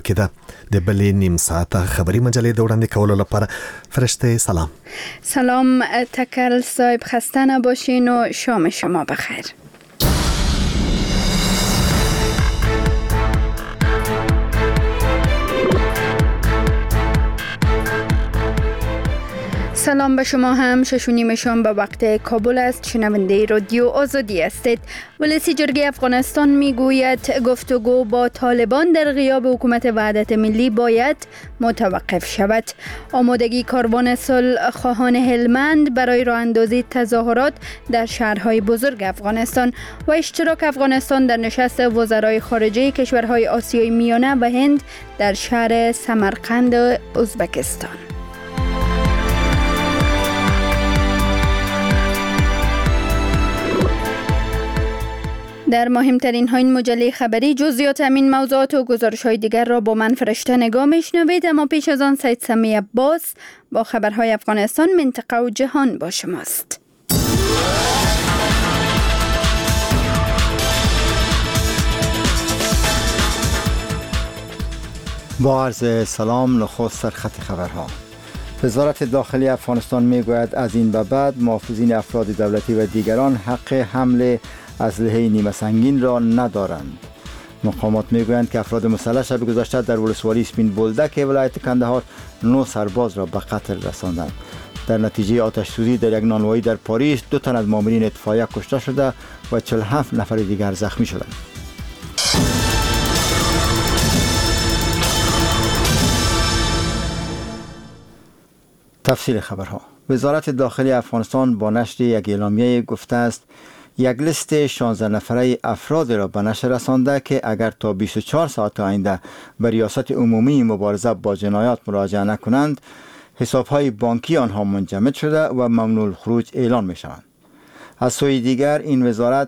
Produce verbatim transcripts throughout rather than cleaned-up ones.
کې ده د بلې نیم ساعت خبري مجلې د وړاندې کولو لپاره فرشته سلام. سلام تکل صاحب، خسته نباشین و شام شما بخیر. سلام به شما هم. شش و نیم شام به وقت کابل است. شنونده رادیو آزادی هستید. ولسی جرگه افغانستان میگوید گفتگو با طالبان در غیاب حکومت وحدت ملی باید متوقف شود. آمادگی کاروان صلح خواهان هلمند برای راه اندازی تظاهرات در شهرهای بزرگ افغانستان و اشتراک افغانستان در نشست وزرای خارجه کشورهای آسیای میانه و هند در شهر سمرقند ازبکستان. در مهمترین ها این مجله خبری جزئیات همین موضوعات و گزارش های دیگر را با من فرشته نگاه میشنوید، اما پیش از آن سید سمی عباس با خبرهای افغانستان، منطقه و جهان با شماست. با عرض سلام، نخست سرخط خبرها. وزارت داخلی افغانستان میگوید از این به بعد محافظین افراد دولتی و دیگران حق حمل اسلحه نیمه سنگین را ندارند. مقامات میگویند که افراد مسلح شب گذشته در ولسوالی سپین بولدک ولایت کندهار نه سرباز را به قتل رساندند. در نتیجه آتش سوزی در یک نانوایی در پاریس دو تن از مامورین اطفایه کشته شده و چهل و هفت نفر دیگر زخمی شدند. تفصیل خبرها. وزارت داخلی افغانستان با نشر یک اعلامیه گفته است یک لیست شانزده نفره افراد را به نشر رسانده که اگر تا بیست و چهار ساعت آینده به ریاست عمومی مبارزه با جنایات مراجعه نکنند، حسابهای بانکی آنها منجمد شده و ممنوع الخروج اعلان می شوند. از سوی دیگر این وزارت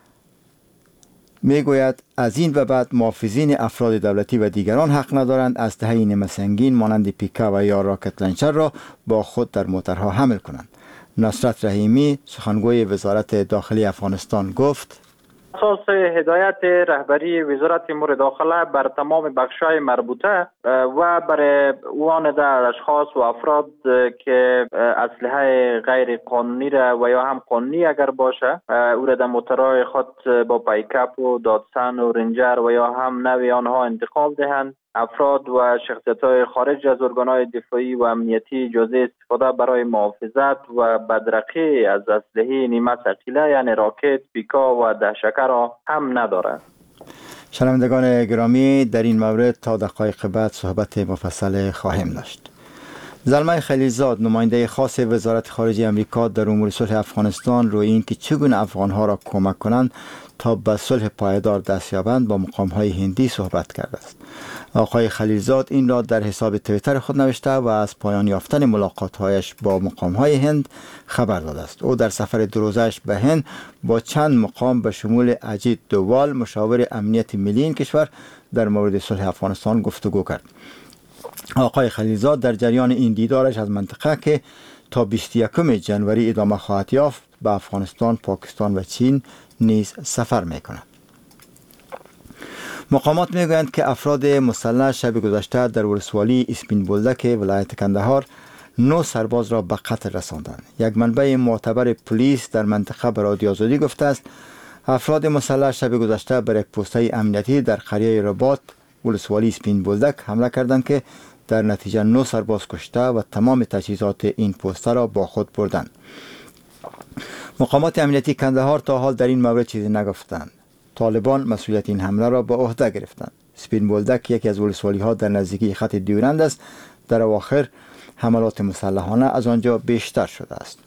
می گوید از این و بعد محافظین افراد دولتی و دیگران حق ندارند اسلحه نیمه سنگین مانند پیکا و یا راکت لنچر را با خود در موترها حمل کنند. نصرت رحیمی سخنگوی وزارت داخلی افغانستان گفت اساس هدایت رهبری وزارت امور داخله بر تمام بخش‌های مربوطه و برای وانده اشخاص و افراد که اسلحه غیر قانونی را و یا هم قانونی اگر باشه او را در موترهای خود با پیکاپ و دادسن و رنجر و یا هم نوی آنها انتقال دهند. افراد و شخصیت‌های خارج از ارگان‌های دفاعی و امنیتی اجازه استفاده برای محافظت و بدرقه از اسلحه نیمه ثقیله یعنی راکت، پیکا و دهشکه را هم ندارند. شنوندگان گرامی، در این مورد تا دقایق بعد صحبت مفصل خواهیم داشت. زلمه خلیلزاد، نماینده خاص وزارت خارجه امریکا در امور صلح افغانستان، روی اینکه چگونه افغانها را کمک کنند تا به صلح پایدار دست یابند با مقام‌های هندی صحبت کرده است. آقای خلیلزاد این را در حساب توییتر خود نوشته و از پایان یافتن ملاقات‌هایش با مقام‌های هند خبر داده است. او در سفر دو روزه‌اش به هند با چند مقام به شمول اجیت دووال، مشاور امنیت ملی این کشور، در مورد صلح افغانستان گفتگو کرد. آقای خلیلزاد در جریان این دیدارش از منطقه که تا بیست و یکم ژانویه ادامه خواهد یافت به افغانستان، پاکستان و چین نیز سفر می‌کند. مقامات میگویند که افراد مسلح شب گذشته در ولسوالی اسپین بولدک ولایت کندهار نه سرباز را به قتل رساندند. یک منبع معتبر پلیس در منطقه به رادیو آزادی گفته است افراد مسلح شب گذشته بر یک پوسته امنیتی در قریه رباط ولسوالی اسپین بولدک حمله کردند که در نتیجه نه سرباز کشته و تمام تجهیزات این پوسته را با خود بردند. مقامات امنیتی کندهار تا حال در این مورد چیزی نگفتند. طالبان مسئولیت این حمله را به عهده گرفتند. سپین بولدک یکی از ولسوالی ها در نزدیکی خط دیورند است. در اواخر حملات مسلحانه از آنجا بیشتر شده است.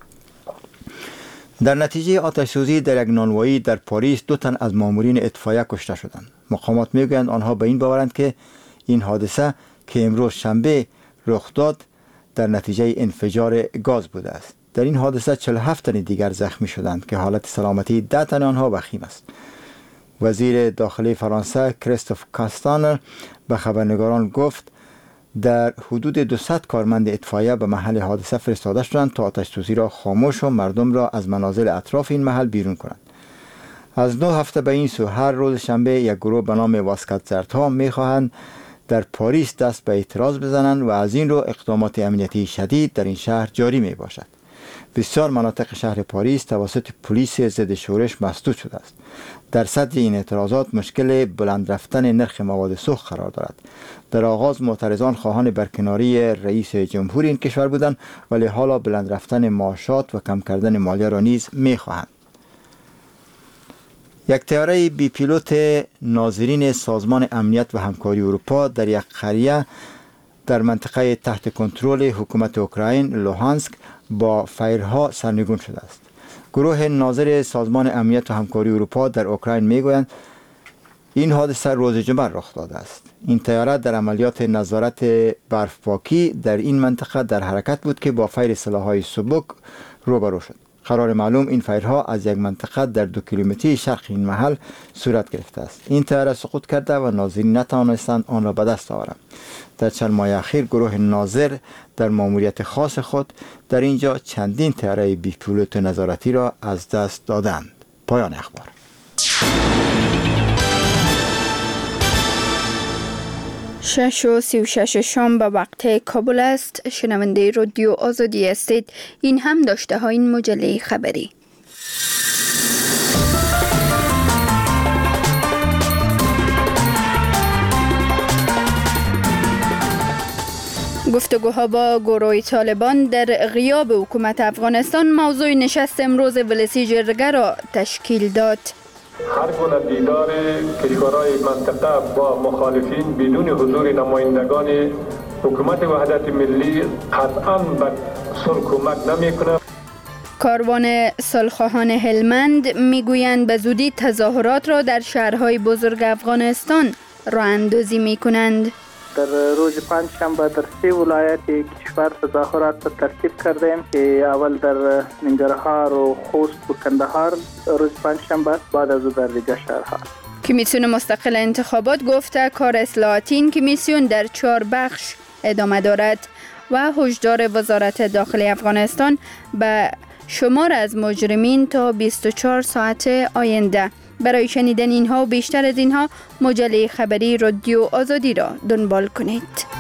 در نتیجه آتش سوزی در یک نانوایی در پاریس دو تن از مامورین اطفایه کشته شدند. مقامات میگویند آنها به این باورند که این حادثه که امروز شنبه رخ داد در نتیجه انفجار گاز بوده است. در این حادثه چهل و هفت تن دیگر زخمی شدند که حالت سلامتی ده تن آنها وخیم است. وزیر داخلی فرانسه کریستوف کاستانر به خبرنگاران گفت در حدود دویست کارمند اطفایه به محل حادثه فرستاده شدند تا آتش سوزی را خاموش و مردم را از منازل اطراف این محل بیرون کنند. از نه هفته به این سو هر روز شنبه یک گروه به نام واسکت زردها میخواهند در پاریس دست به اعتراض بزنند و از این رو اقدامات امنیتی شدید در این شهر جاری می باشد. بسیار مناطق شهر پاریس توسط پلیس ضد شورش مسدود شده است. در صدر این اعتراضات مشکل بلند رفتن نرخ مواد سوخت قرار دارد. در آغاز معترضان خواهان برکناری رئیس جمهور این کشور بودند، ولی حالا بلند رفتن معاشات و کم کردن مالیه را نیز می خواهند. یک طیاره بی پیلوت ناظرین سازمان امنیت و همکاری اروپا در یک قریه در منطقه تحت کنترل حکومت اوکراین لوهانسک با فیرها سرنگون شده است. گروه ناظر سازمان امنیت و همکاری اروپا در اوکراین میگویند این حادثه روز جمعه رخ داده است. این طیاره در عملیات نظارت برفپاکی در این منطقه در حرکت بود که با فیر سلاح‌های سبک روبرو شد. قرار معلوم این فیرها از یک منطقه در دو کیلومتری شرق این محل صورت گرفته است. این طیاره سقوط کرده و ناظرین نتوانستند آن را به دست آورند. در چند ماه اخیر گروه ناظر در ماموریت خاص خود در اینجا چندین طیاره بی پیلوت نظارتی را از دست دادند. پایان اخبار. شش و سی و شش شام به وقت کابل است. شنونده رادیو آزادی هستید. این هم داشته ها این مجله خبری. گفتگوها با گروه طالبان در غیاب حکومت افغانستان موضوع نشست امروز ولسی جرگه را تشکیل داد. هر گونه دیدار کشورهای منطقه با مخالفین بدون حضور نمایندگان حکومت وحدت ملی قطعاً به صلح کمک نمی‌کند. کاروان صلح‌خواهان هلمند میگویند به زودی تظاهرات را در شهرهای بزرگ افغانستان راه اندازی می‌کنند. در روز پنجشنبه در سه ولایت کشور تظاهرات ترتیب کردیم که اول در ننگرهار و خوست و کندهار روز پنجشنبه، بعد از او در دیگر شهرها. کمیسیون مستقل انتخابات گفته کار اصلاحاتی این کمیسیون در چهار بخش ادامه دارد و هشدار وزارت داخلی افغانستان به شمار از مجرمین تا بیست و چهار ساعت آینده. برای شنیدن اینها و بیشتر از اینها مجله خبری رادیو آزادی را دنبال کنید.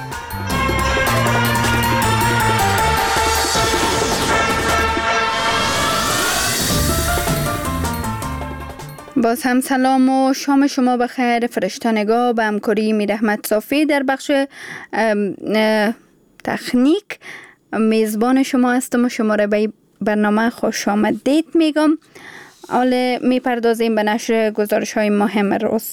باز هم سلام و شام شما بخیر. فرشتانگاه به همکاری میر احمد صافی در بخش تکنیک میزبان شما هستم و شما را به برنامه خوش آمدید میگم. حالا میپردازیم به نشر گزارش های مهم روز.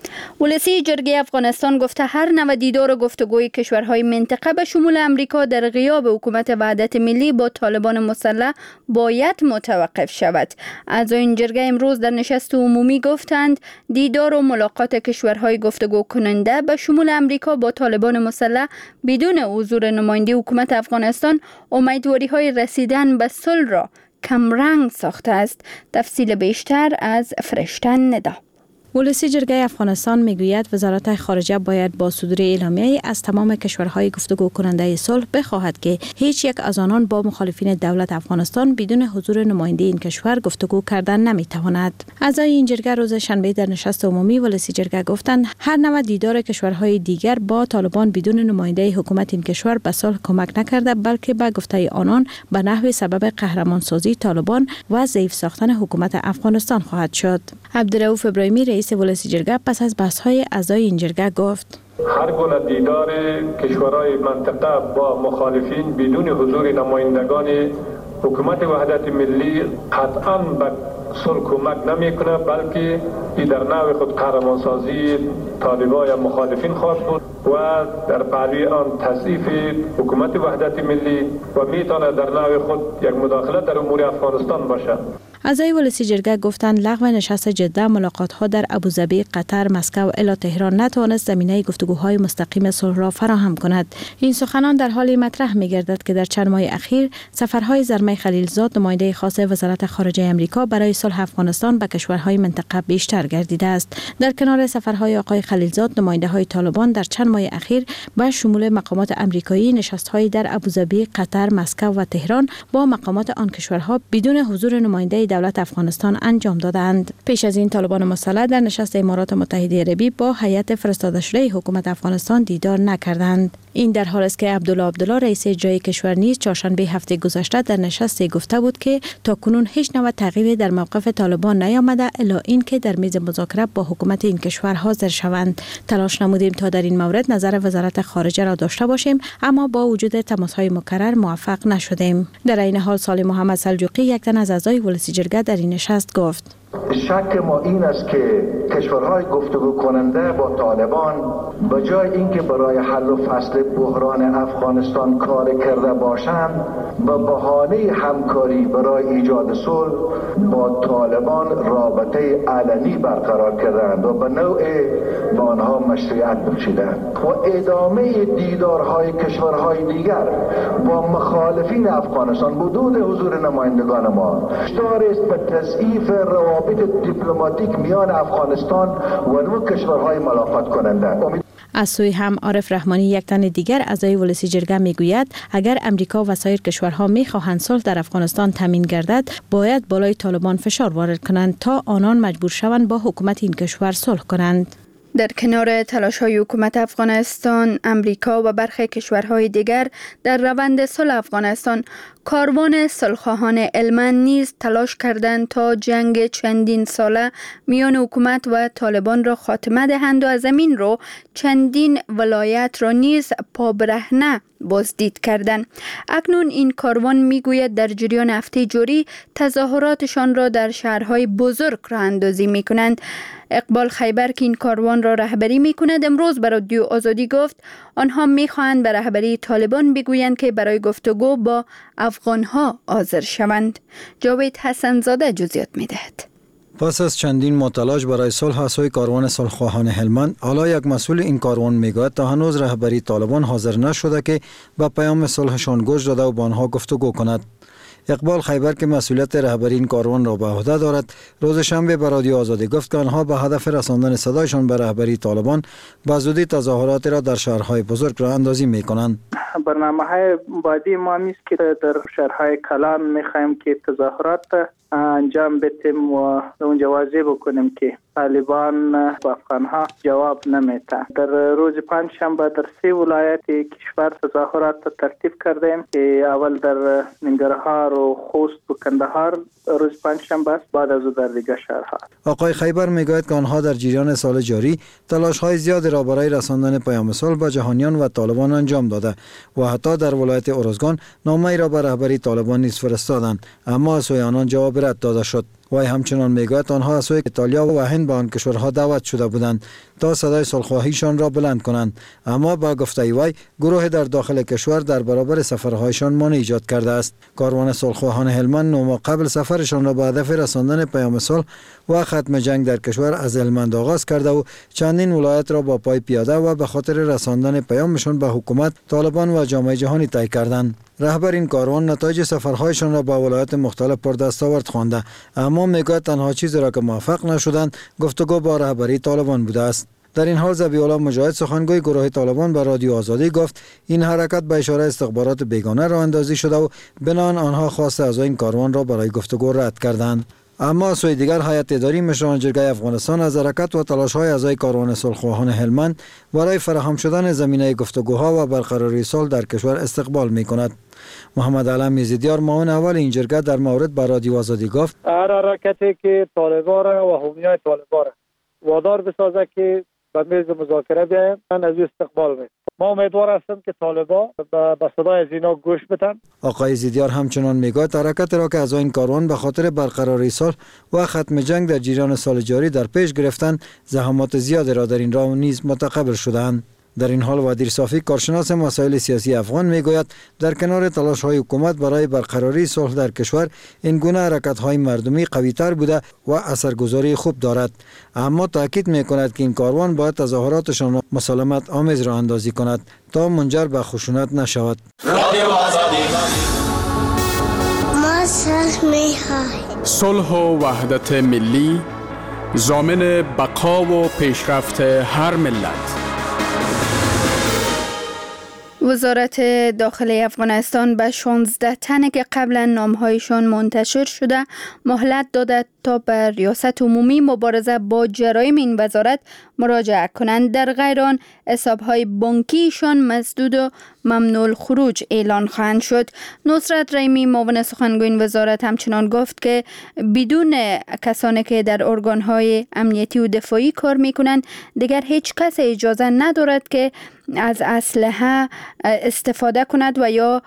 ولسی جرگه افغانستان گفته هر نوع دیدار و گفتگوی کشورهای منطقه به شمول امریکا در غیاب حکومت وحدت ملی با طالبان مسلح باید متوقف شود. اعضای این جرگه امروز در نشست عمومی گفتند دیدار و ملاقات کشورهای گفتگو کننده به شمول امریکا با طالبان مسلح بدون حضور نماینده حکومت افغانستان امیدواری های رسیدن به صلح را کمرنگ ساخته است. تفصیل بیشتر از فرشتن ندا. ولسی جرگه افغانستان میگوید وزارت خارجه باید با صدور اعلامیه از تمام کشورهای گفتگو کننده صلح بخواهد که هیچ یک از آنان با مخالفین دولت افغانستان بدون حضور نماینده این کشور گفتگو کردن نمیتواند. اعضای این جرگه روز شنبه در نشست عمومی ولسی جرگه گفتند هر نوع دیدار کشورهای دیگر با طالبان بدون نماینده حکومت این کشور به صلح کمک نکرده، بلکه به گفته آنان به نحو سبب قهرمانسازی طالبان و ضعیف ساختن حکومت افغانستان خواهد شد. عبدالرؤوف ابراهیمی رئیس ولسی جرگه پس از بحث‌های اعضای این جرگه گفت هر گونه دیدار کشورهای منطقه با مخالفین بدون حضور نمایندگان حکومت وحدت ملی قطعاً به صلح کمک نمی‌کند، بلکه این در نوع خود قهرمانسازی طالبان یا مخالفین خواهد بود و در پهلوی آن تضعیف حکومت وحدت ملی و میتواند در نوع خود یک مداخله در امور افغانستان باشد. اعضای ولسی جرگه گفتند لغو نشست جده، ملاقات‌ها در ابوظبی، قطر، مسکو الی تهران نتوانست زمینه گفتگوهای مستقیم صلح را فراهم کند. این سخنان در حالی مطرح می‌گردد که در چند ماه اخیر سفرهای زلمه خلیلزاد نماینده خاص وزارت خارجه آمریکا برای صلح افغانستان به کشورهای منطقه بیشتر گردیده است. در کنار سفرهای آقای خلیلزاد نماینده‌های طالبان در چند ماه اخیر با شمول مقامات آمریکایی نشست‌های در ابوظبی، قطر، مسکو و تهران با مقامات آن کشورها بدون حضور نماینده دولت افغانستان انجام دادند. پیش از این طالبان مسلح در نشست امارات متحده عربی با هیئت فرستاده شده حکومت افغانستان دیدار نکردند. این در حالی است که عبدالله عبدالله رئیس اجرایی کشور نیز چهارشنبه هفته گذشته در نشست گفته بود که تاکنون هیچ نوع تغییری در موقف طالبان نیامده الا این که در میز مذاکره با حکومت این کشور حاضر شوند. تلاش نمودیم تا در این مورد نظر وزارت خارجه را داشته باشیم، اما با وجود تماس‌های مکرر موفق نشدیم. در این حال صالح محمد سلجوقی یک تن از اعضای ولسی جرگه در این نشست گفت: شک ما این است که کشورهای گفتگو کننده با طالبان به جای اینکه برای حل و فصل بحران افغانستان کار کرده باشند به بهانه همکاری برای ایجاد صلح با طالبان رابطه علنی برقرار کردند و به نوع به آنها مشروعیت بخشیدند و ادامه دیدارهای کشورهای دیگر با مخالفین افغانستان بدون حضور نمایندگان ما هشدار است به تضعیف روابط دیپلماتیک میان افغانستان و نو کشورهای ملاقات کننده. از سوی هم عارف رحمانی یک تن دیگر اعضای ولسی جرگه میگوید اگر امریکا و سایر کشورها میخواهند صلح در افغانستان تامین گردد باید بالای طالبان فشار وارد کنند تا آنان مجبور شوند با حکومت این کشور صلح کنند. در کنار تلاش‌های حکومت افغانستان، امریکا و برخی کشورهای دیگر در روند صلح افغانستان، کاروان صلح‌خواهان هلمند نیز تلاش کردند تا جنگ چندین ساله میان حکومت و طالبان را خاتمه دهند و از همین رو چندین ولایت را نیز پابرهنه بازدید کردند. اکنون این کاروان میگوید در جریان هفته جاری تظاهراتشان را در شهرهای بزرگ راه اندازی میکنند. اقبال خیبر که این کاروان را رهبری میکند امروز بر رادیو آزادی گفت آنها میخواهند به رهبری طالبان بگویند که برای گفتگو با افغانها حاضر شوند. جاوید حسن زاده جزئیات میدهد. پس از چندین ماه تلاش برای صلح از سوی کاروان صلح‌خواهان هلمند، حالا یک مسئول این کاروان میگوید تا هنوز رهبری طالبان حاضر نشده که به پیام صلحشان گوش داده و با آنها گفتگو کند. اقبال خیبر که مسئولیت رهبری این کاروان را به عهده دارد، روز شنبه به رادیو آزادی گفت که آنها به هدف رساندن صدایشان به رهبری طالبان به زودی تظاهرات را در شهرهای بزرگ راه اندازی میکنند. برنامه‌های بعدی ما میست که در شهرهای کلان میخوایم که تظاهرات انجام بدیم و اونجا واضح بکنیم که طالبان و افغانها جواب نمیده. در روز پنج شنبه در سه ولایت کشور تظاهرات ترتیب کردیم که اول در ننگرهار و خوست و کندهار روز پنج شنبه است، بعد از او در دیگر شهرها. آقای خیبر میگوید که آنها در جریان سال جاری تلاش‌های زیاد را برای رساندن پیام صلح به جهانیان و طالبان انجام داده و حتی در ولایت ارزگان نامه‌ای را به رهبری طالبان نیز فرستادند، اما از سوی آنان جواب رد داده شد. وی همچنان میگوید آنها از سوی ایتالیا و هند به آن کشورها دعوت شده بودند تا صدای صلح‌خواهیشان را بلند کنند، اما با گفته وی گروه در داخل کشور در برابر سفرهایشان مانع ایجاد کرده است. کاروان صلح‌خواهان هلمند نو ماه قبل سفرشان را به هدف رساندن پیام صلح و ختم جنگ در کشور از هلمند آغاز کرده و چندین ولایت را با پای پیاده و به خاطر رساندن پیامشان به حکومت، طالبان و جامعه جهانی طی کردند. رهبر این کاروان نتایج سفرهایشان را به ولایات مختلف پر دستاورد خوانده، اما میگوید تنها چیزی را که موفق نشدند گفتگو با رهبری طالبان بوده است. در این حال ذبیح الله مجاهد سخنگوی گروه طالبان به رادیو آزادی گفت این حرکت به اشاره استخبارات بیگانه راه اندازی شده و بنان آنها خواست از این کاروان را برای گفتگو رد کردند. اما از سوی دیگر هیئت اداری مشران جرگه افغانستان از حرکت و تلاش‌های اعضای کاروان صلح‌خواهان هلمند برای فراهم شدن زمینه گفتگوها و برقراری صلح در کشور استقبال می‌کند. محمد علم یزیدیار معاون اول این جرگه در مورد به رادیو آزادی گفت هر حرکتی که طالبان و حامیای طالبان وادار بسازه که به میز مذاکره بیایم، من از استقبال می‌کنم. ما امیدوار هستیم که طالبان به صدای از اینا گوش بدن. آقای زیدیار همچنان میگوید حرکت را که از این کاروان به خاطر برقراری صلح و ختم جنگ در جریان سال جاری در پیش گرفتن، زحمات زیادی را در این راه نیز متقبل شدند. در این حال وادیر صافی کارشناس مسائل سیاسی افغان میگوید در کنار تلاش‌های حکومت برای برقراری صلح در کشور، این گونه حرکت‌های مردمی قوی‌تر بوده و اثرگذاری خوب دارد، اما تاکید میکند که این کاروان باید تظاهراتشان را مسالمت آمیز راه اندازی کند تا منجر به خشونت نشود. صلح و وحدت ملی ضامن بقا و پیشرفت هر ملت. وزارت داخلی افغانستان به شانزده تن که قبلا نامهایشان منتشر شده مهلت داده تا به ریاست عمومی مبارزه با جرایم این وزارت مراجعه کنند. در غیر آن حسابهای بانکیشان مسدود و ممنوع الخروج اعلان خواهند شد. نصرت رحیمی معاون سخنگوی این وزارت همچنان گفت که بدون کسانی که در ارگانهای امنیتی و دفاعی کار میکنند دیگر هیچ کس اجازه ندارد که از اسلحه استفاده کند و یا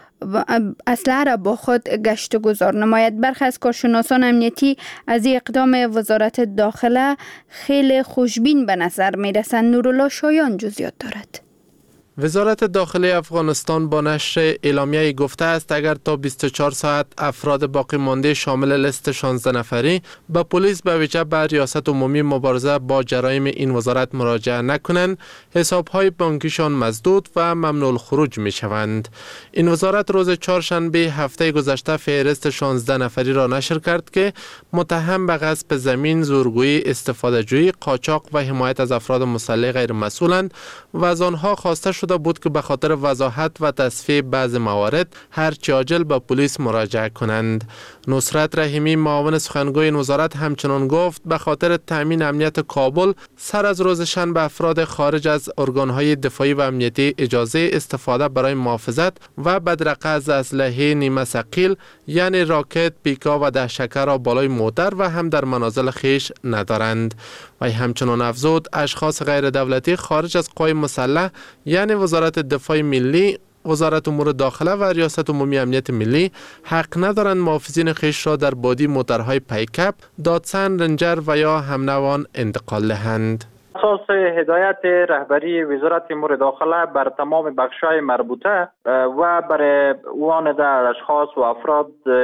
اسلحه را با خود گشت و گذار نماید. برخی از کارشناسان امنیتی از این اقدام وزارت داخله خیلی خوشبین به نظر می رسند. نورالله شایان جزئیات دارد. وزارت داخلی افغانستان با نشر اعلامیه گفته است اگر تا بیست و چهار ساعت افراد باقی مانده شامل لیست شانزده نفری به پلیس به ویژه به ریاست عمومی مبارزه با جرایم این وزارت مراجعه نکنند، حسابهای بانکیشان مسدود و ممنوع الخروج می شوند. این وزارت روز چهارشنبه هفته گذشته فهرست شانزده نفری را نشر کرد که متهم به غصب زمین، زورگویی، استفاده جویی، قاچاق و حمایت از افراد مسلح غیر مسئولند و از آنها خواسته شده بود که به خاطر وضاحت و تصفیه بعض موارد هرچه عاجل به پلیس مراجعه کنند. نصرت رحیمی معاون سخنگوی این وزارت همچنان گفت به خاطر تامین امنیت کابل سر از روز شنبه افراد خارج از ارگانهای دفاعی و امنیتی اجازه استفاده برای محافظت و بدرقه از اسلحه نیمه ثقیل یعنی راکت، پیکا و دهشکه را بالای موتر و هم در منازل خیش ندارند. و همچنان افزود اشخاص غیر دولتی خارج از قوای مسلح یعنی وزارت دفاع ملی، وزارت امور داخله و ریاست عمومی امنیت ملی حق ندارند محافظین خیش را در بادی موترهای پیکاپ، داتسن، رنجر و یا همنوان انتقال دهند. اساس هدایت رهبری وزارت امور داخله بر تمام بخش‌های مربوطه و برای وان در اشخاص و افراد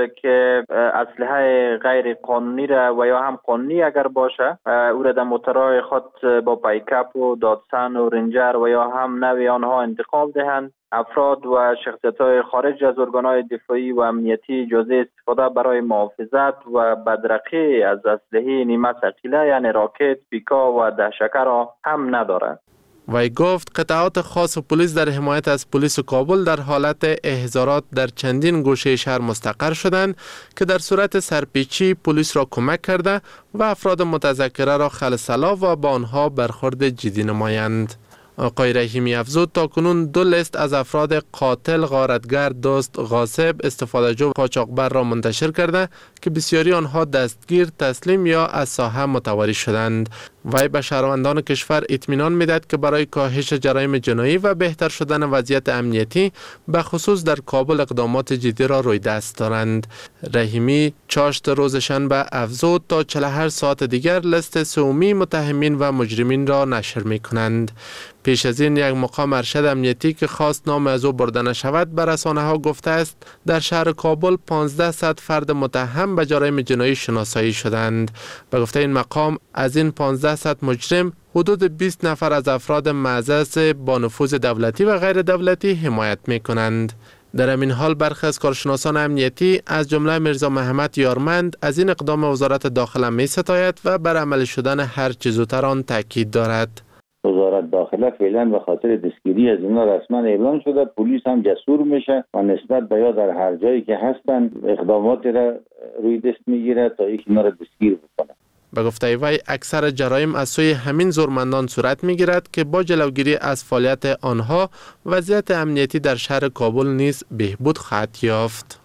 که اسلحه غیر قانونی را و یا هم قانونی اگر باشه او را در موترهای خود با پیکاپ و داتسن و رنجر و یا هم نوی آنها انتقال دهند. افراد و شخصیت‌های خارج از ارگان‌های دفاعی و امنیتی اجازه استفاده برای محافظت و بدرقه از اسلحه نیمه ثقیله یعنی راکت، پیکا و دهشکه را هم ندارند. وی گفت قطعات خاص پلیس در حمایت از پلیس کابل در حالت احضارات در چندین گوشه شهر مستقر شدند که در صورت سرپیچی پلیس را کمک کرده و افراد متذکره را خلسلا و با آنها برخورد جدی نمایند. آقای رحیمی افزود تا کنون دو لیست از افراد قاتل، غارتگر، دزد، غاصب، استفاده‌جو و قاچاقبر را منتشر کرده که بسیاری آنها دستگیر، تسلیم یا از ساحه متواری شدند. وی به شهروندان کشور اطمینان می‌دهد که برای کاهش جرایم جنایی و بهتر شدن وضعیت امنیتی به خصوص در کابل اقدامات جدی را روی دست دارند. رحیمی چاشت روز شنبه افزود تا چهل و هشت ساعت دیگر لیست سومی متهمین و مجرمین را نشر می‌کنند. پیش از این یک مقام ارشد امنیتی که خواست نام از او برده نشود به رسانه‌ها گفته است در شهر کابل پانزده صد فرد متهم به جرایم جنایی شناسایی شدند. به گفته این مقام از این پانزده صد مجرم حدود بیست نفر از افراد معزز با نفوذ دولتی و غیر دولتی حمایت می کنند. در همین حال برخی از کارشناسان امنیتی از جمله میرزا محمد یارمند از این اقدام وزارت داخله می ستاید و بر عمل شدن هر چه زودتر آن تاکید دارد. وزارت داخله فعلا به خاطر دستگیری از اینا رسما اعلان شده، پلیس هم جسور میشه و نسبت به یا در هر جایی که هستن اقداماتی را روی دست میگیره تا اینکه اینا را دستگیر بکنه. به گفته وی اکثر جرایم از سوی همین زورمندان صورت میگیرد که با جلوگیری از فعالیت آنها وضعیت امنیتی در شهر کابل نیز بهبود خواهد یافت.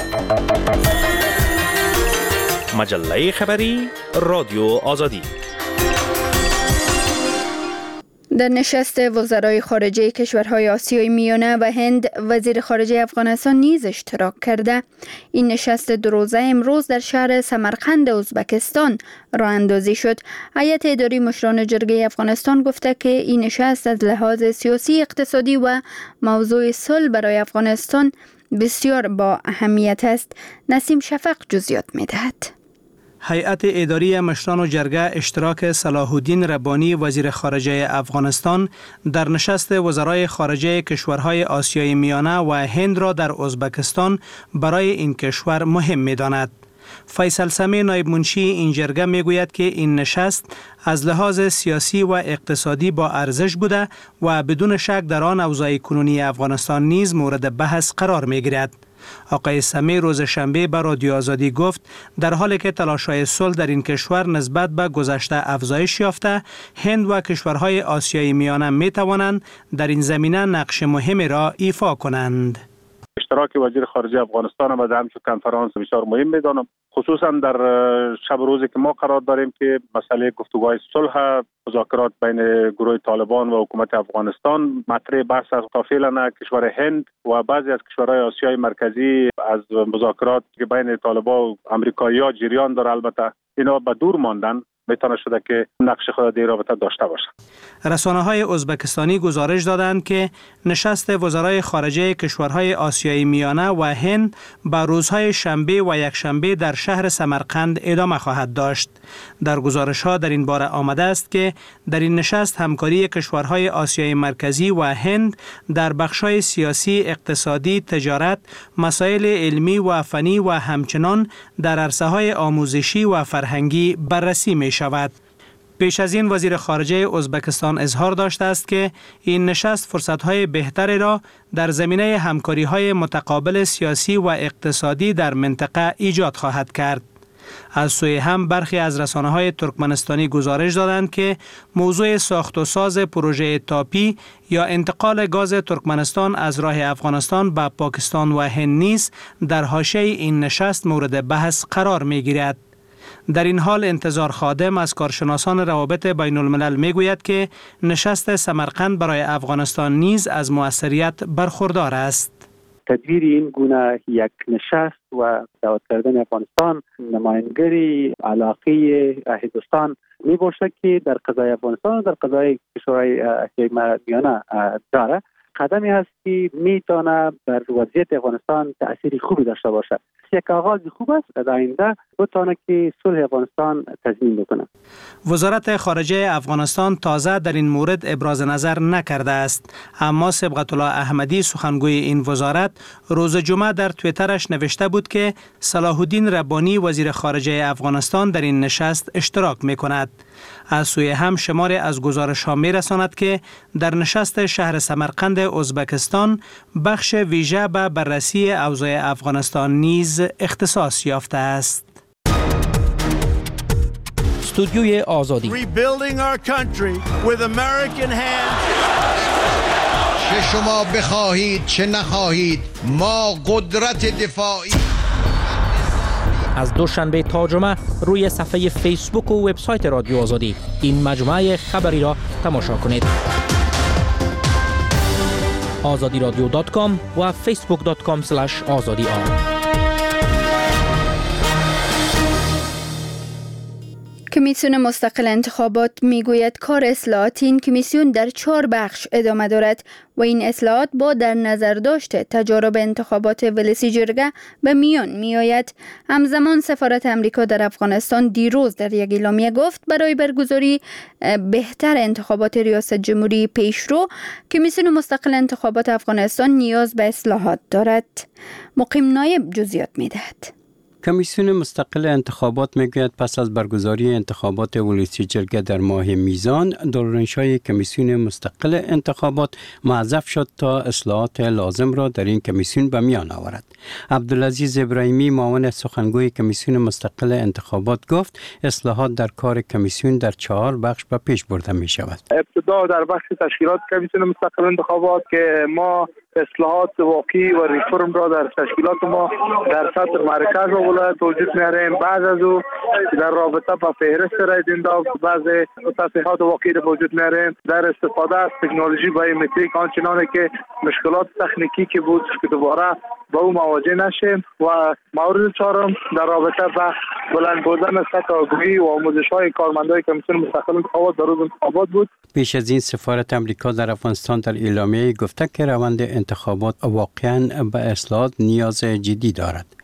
مجله خبری رادیو آزادی. در نشست وزرای خارجه کشورهای آسیای میانه و هند وزیر خارجه افغانستان نیز اشتراک کرده. این نشست دو روزه امروز در شهر سمرقند ازبکستان راه اندازی شد. هیئت اداری مشران جرگه افغانستان گفته که این نشست از لحاظ سیاسی، اقتصادی و موضوع صلح برای افغانستان بسیار با اهمیت است. نسیم شفق جزئیات می‌دهد. هیئت اداری مشران و جرگه اشتراک صلاح الدین ربانی وزیر خارجه افغانستان در نشست وزرای خارجه کشورهای آسیای میانه و هند را در ازبکستان برای این کشور مهم می‌داند. فیصل سمی نایب منشی این جرگه می گوید که این نشست از لحاظ سیاسی و اقتصادی با ارزش بوده و بدون شک در آن اوضاع کنونی افغانستان نیز مورد بحث قرار می گیرد. آقای سمی روز شنبه به رادیو آزادی گفت در حالی که تلاش‌های صلح در این کشور نسبت به گذشته افزایش یافته، هند و کشورهای آسیای میانه می توانند در این زمینه نقش مهمی را ایفا کنند. اشتراک وزیر خارجه افغانستان هم در همچون کنفرانس بسیار مهم میدانم، خصوصا در شب روزی که ما قرار داریم که مسئله گفتگوهای صلح، مذاکرات بین گروه طالبان و حکومت افغانستان مطرح بحث است. تا فعلا کشور هند و بعضی از کشورهای آسیای مرکزی از مذاکرات که بین طالبان و امریکایی‌ها جریان داره، البته اینا به دور ماندن، میتونه شده که نقش خود در رابطه داشته باشه. رسانه‌های ازبکستانی گزارش دادند که نشست وزرای خارجه کشورهای آسیای میانه و هند به روزهای شنبه و یکشنبه در شهر سمرقند ادامه خواهد داشت. در گزارش‌ها در این باره آمده است که در این نشست همکاری کشورهای آسیای مرکزی و هند در بخش‌های سیاسی، اقتصادی، تجارت، مسائل علمی و فنی و همچنان در عرصه‌های آموزشی و فرهنگی بررسی می شود. پیش از این وزیر خارجه ازبکستان اظهار داشته است که این نشست فرصت‌های بهتری را در زمینه همکاری‌های متقابل سیاسی و اقتصادی در منطقه ایجاد خواهد کرد. از سوی هم برخی از رسانه‌های ترکمنستانی گزارش دادند که موضوع ساخت و ساز پروژه تاپی یا انتقال گاز ترکمنستان از راه افغانستان به پاکستان و هند نیز در حاشیه این نشست مورد بحث قرار می‌گیرد. در این حال انتظار خادم از کارشناسان روابط بین الملل می گوید که نشست سمرقند برای افغانستان نیز از موثریت برخوردار است. تدبیر این گونه یک نشست و دعوت کردن افغانستان نمایندگی علاقه هندوستان می باشد که در قضای افغانستان و در قضای کشورهای آسیای میانه داره، قدمی است که میتونه بر وضعیت افغانستان تأثیر خوبی داشته باشد. یک آغاز خوب است در آینده بتونه که صلح افغانستان تضمین بکنه. وزارت خارجه افغانستان تازه در این مورد ابراز نظر نکرده است، اما صبغت الله احمدی سخنگوی این وزارت روز جمعه در توییترش نوشته بود که صلاح الدین ربانی وزیر خارجه افغانستان در این نشست اشتراک میکند. از سوی هم شماری از گزارش ها می رساند که در نشست شهر سمرقند ازبکستان بخش ویژه به بررسی اوضاع افغانستان نیز اختصاص یافته است. استودیوی آزادی چه شما بخواهید چه نخواهید، ما قدرت دفاعی. از دوشنبه تا جمعه روی صفحه فیسبوک و وبسایت رادیو آزادی این مجموعه خبری را تماشا کنید. آزادی رادیو دات کام و فیسبوک دات کام اسلش آزادی آر. کمیسیون مستقل انتخابات میگوید کار اصلاحات این کمیسیون در چهار بخش ادامه دارد و این اصلاحات با در نظر داشته تجارب انتخابات ولسی جرگه به میان می آید. همزمان سفارت امریکا در افغانستان دیروز در یک اعلامیه گفت برای برگزاری بهتر انتخابات ریاست جمهوری پیشرو کمیسیون مستقل انتخابات افغانستان نیاز به اصلاحات دارد. مقیم نایب جزئیات می دهد. کمیسیون مستقل انتخابات میگوید پس از برگزاری انتخابات ولسی جرگه در ماه میزان، دارالانشای کمیسیون مستقل انتخابات موظف شد تا اصلاحات لازم را در این کمیسیون به میان آورد. عبدالعزیز ابراهیمی معاون سخنگوی کمیسیون مستقل انتخابات گفت اصلاحات در کار کمیسیون در چهار بخش به پیش برده می شود. ابتدا در بخش تشکیلات کمیسیون مستقل انتخابات که ما اصلاحات واقعی و ریفرم را در تشکیلات ما در سطح مرکز و ولایت وجود میاریم. بعد از او در رابطه با فهرست رایدنده بعض تصحیحات واقعی را وجود میاریم. در استفاده از تکنولوژی بایومتریک آنچنانی که مشکلات تکنیکی که بود که دوباره با او مواجه نشیم. و مورد چهارم در رابطه با بلند بردن سطح آگاهی و آموزش‌های کارمندان کمیسیون مستقل انتخابات در روز انتخابات بود. پیش از این سفارت امریکا در افغانستان در اعلامیه گفته که روند انتخابات واقعاً به اصلاحات نیاز جدی دارد.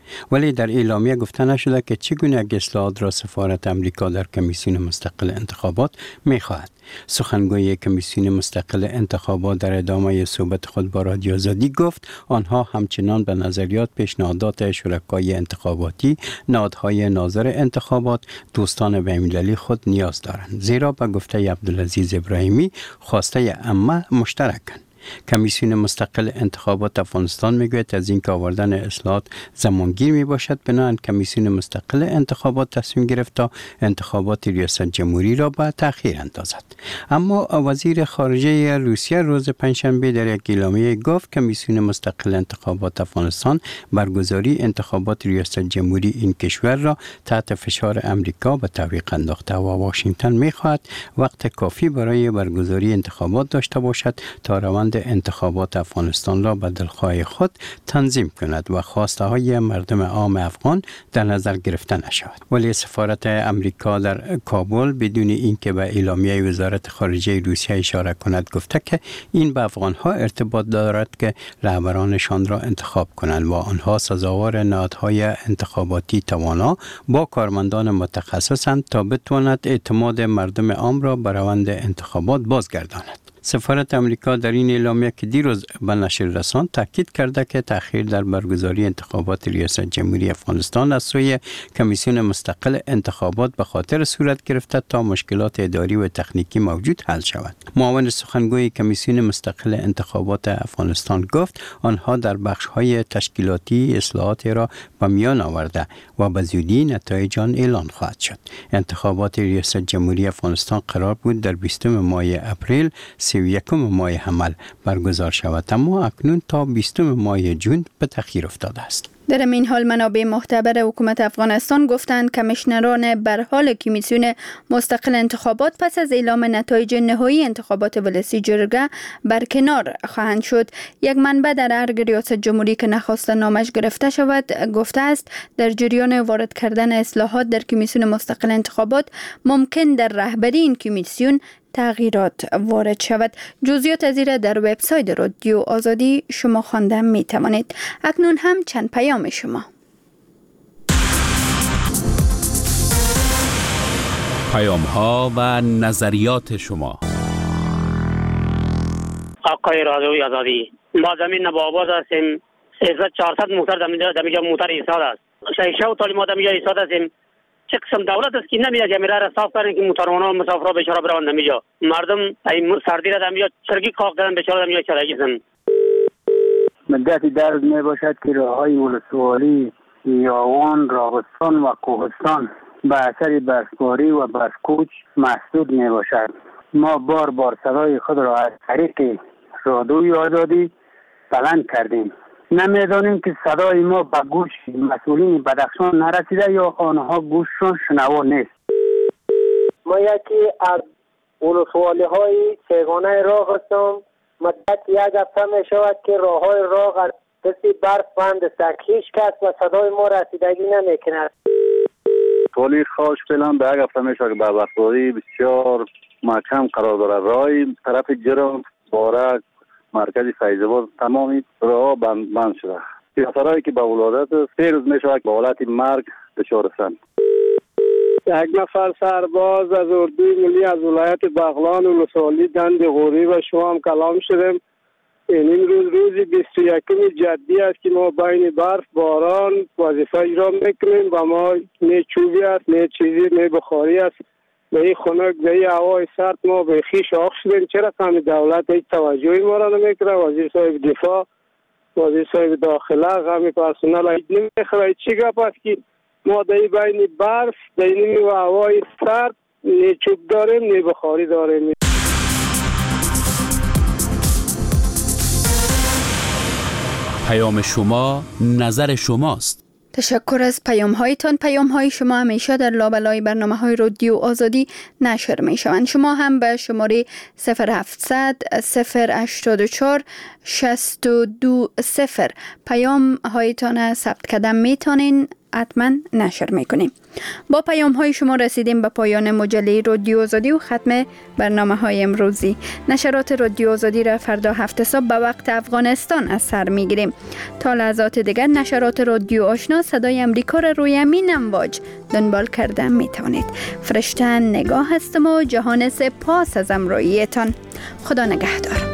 ولی در اعلامیه گفته نشده که چگونه اصلاحات را سفارت امریکا در کمیسیون مستقل انتخابات می‌خواهد. سخنگوی کمیسیون مستقل انتخابات در ادامه صحبت خود با رادیو آزادی گفت آنها همچنان به نظریات، پیشنهادات شرکای انتخاباتی، نهادهای ناظر انتخابات، دوستان بین‌المللی خود نیاز دارند، زیرا به گفته عبدالعزیز ابراهیمی خواسته عامه مشترکند. کمیسیون مستقل انتخابات افغانستان میگوید از اینکه آوردن اصلاحات زمانگیر می باشد، بنابراین کمیسیون مستقل انتخابات تصمیم گرفت تا انتخابات ریاست جمهوری را به تأخیر اندازد. اما وزیر خارجه روسیه روز پنجشنبه در یک اعلامیه گفت کمیسیون مستقل انتخابات افغانستان برگزاری انتخابات ریاست جمهوری این کشور را تحت فشار امریکا به تعویق انداخته و واشنگتن میخواهد وقت کافی برای برگزاری انتخابات داشته باشد تا روند انتخابات افغانستان را به دلخواه خود تنظیم کند و خواسته های مردم عام افغان در نظر گرفته نشود. ولی سفارت امریکا در کابل بدون اینکه به اعلامیه وزارت خارجه روسیه اشاره کند گفته که این به افغان ها ارتباط دارد که رهبرانشان را انتخاب کنند و آنها سزاوار نهادهای انتخاباتی توانا با کارمندان متخصصند تا بتواند اعتماد مردم عام را به روند انتخابات بازگرداند. سفارت امریکا در این اعلامیه که دیروز به نشر رساند تاکید کرده که تأخیر در برگزاری انتخابات ریاست جمهوری افغانستان از سوی کمیسیون مستقل انتخابات به خاطر صورت گرفته تا مشکلات اداری و تکنیکی موجود حل شود. معاون سخنگوی کمیسیون مستقل انتخابات افغانستان گفت آنها در بخش‌های تشکیلاتی اصلاحات را به میان آورده و به زودی نتایج آن اعلان خواهد شد. انتخابات ریاست جمهوری افغانستان قرار بود در بیستم ماه اپریل سی و یکم ماه حمل برگزار شود، اما اکنون تا بیستم ماه جون به تأخیر افتاده است. در این حال منابع معتبر حکومت افغانستان گفتند کمیشنران برحال کمیسیون مستقل انتخابات پس از اعلام نتایج نهایی انتخابات ولسی جرگه برکنار خواهند شد. یک منبع در ارگ ریاست جمهوری که نخواست نامش گرفته شود گفته است در جریان وارد کردن اصلاحات در کمیسیون مستقل انتخابات ممکن در رهبری این کمیسیون تغییرات وارد شود. جزئیات از این در وبسایت رادیو آزادی شما خوانده می توانید. اکنون هم چند پیام شما. پیام ها و نظریات شما. آقای رادیو آزادی، ما زمین نباباد هستیم. سه هزار و چهارصد موتر دمیجا موتر ایستاد است. شیشه و تعلیمات دمیجا ایستاد هستیم. چه قسم دولت است که نمیاد جمیره را صاف کنه که موتروانا و مسافرها بیچاره برون نمیجا. مردم این سردی را نمیجا چرگی کاغ دادن بیچاره نمیجا چرگی زن. مدتی درز می باشد که راههای ولسوالی، یاوان، راغستان و کوهستان به اثر برفباری و برفکوچ مسدود می باشد. ما بار بار صدای خود را از طریق رادیوی آزادی بلند کردیم. نمیدانیم که صدای ما به گوش مسئولین بدخشان نرسیده یا آنها گوششان شنوا نیست. ما یکی از ولسوالی های سیگانه راه هستم. مدت یک هفته می شود که راه های راه از دستی برف بند سکیش کست و صدای ما رسیدگی نمی کند. والی خواهش فعلا به یک هفته می شود که به برفباری بسیار محکم قرار دارد. راهی طرف جرم بارک مرکز فیض‌آباد تمامی راه بند بند شده. پیاده‌روی که به ولادت سه روز می شود به حالت مرگ دچار هستند. یک نفر سرباز از اردوی ملی از ولایت بغلان ولسوالی دند غوری و شما هم کلام شدیم. این روز روزی بیست و یکم جدی است که ما بین برف باران وظیفه اجرا میکنیم و ما نه چوبی است نه چیزی نه بخاری است. به این خنک به این هوای سرد ما به خیش شاخ شدیم. چرا همین دولت هیچ توجهی ما را نمیکنه؟ وزیر صاحب دفاع، وزیر صاحب داخله، غمی پرسنل هیچ نمیخواه. چی گپ است که ما در بین برف در این هوای سرد نه چوب داریم نه بخاری داریم. پیام شما نظر شماست. تشکر از پیام هایتان. پیام های شما همیشه در لابلای برنامه های رادیو آزادی نشر می شوند. شما هم به شماره صفر هفتصد صفر هشتاد و چهار شصت و دو صفر پیام هایتان ثبت کردن می تانین حتما نشر میکنیم. با پیام های شما رسیدیم به پایان مجله رادیو آزادی و ختم برنامه های امروزی. نشرات رادیو آزادی را فردا هفت صبح به وقت افغانستان از سر میگیریم. تا لحظات دیگر نشرات رادیو آشنا صدای امریکا را روی امین امواج دنبال کرده میتوانید. فرشته نگاه هستم و جهان سپاس از امرویتان. خدا نگهدار.